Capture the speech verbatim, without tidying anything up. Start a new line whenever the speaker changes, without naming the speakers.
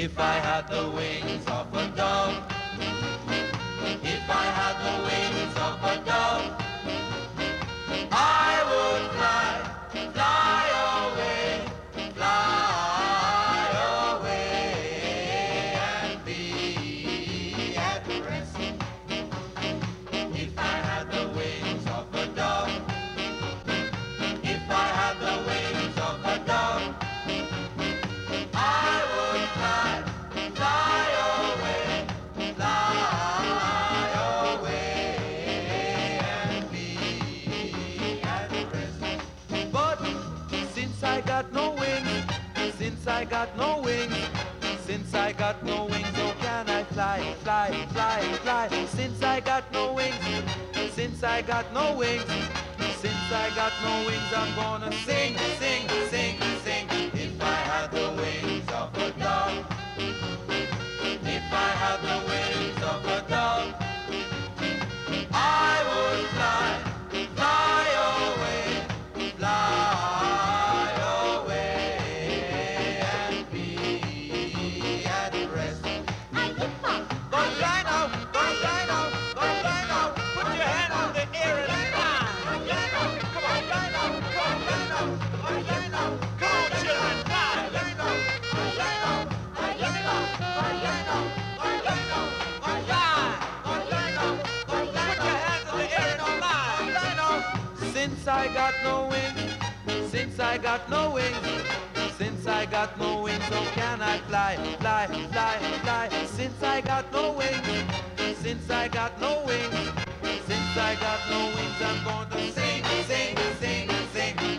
If I had the wings of a dove, if I had the wings of a dove, I would fly, fly away, fly away and be at rest. If I had the wings of a dove, if I had the wings of a dove, I would fly, fly away, fly away and be at rest. But since I got no wings, since I got no wings, since I got no wings, oh can I fly, fly, fly, fly? Since I got no wings, since I got no wings, since I got no wings, I'm gonna sing, sing, sing, sing. If I had the wings of a dove, if I had the wings of a dove, I would fly, fly away, fly away and be at rest. Go fly now, go fly now, go fly now. Put your hand in the air and fly. Fly now, come on, fly now, come on, fly now, come on, fly now, come on, children, fly. Fly now, fly now, fly now, fly now, fly now, fly now, fly now, fly now. Put your hands in the air and fly. Fly now. Since I got no wings, since I got no wings, since I got no wings, oh can I fly, fly, fly, fly? Since I got no wings, since I got no wings, since I got no wings, I'm going to sing, sing, sing, sing.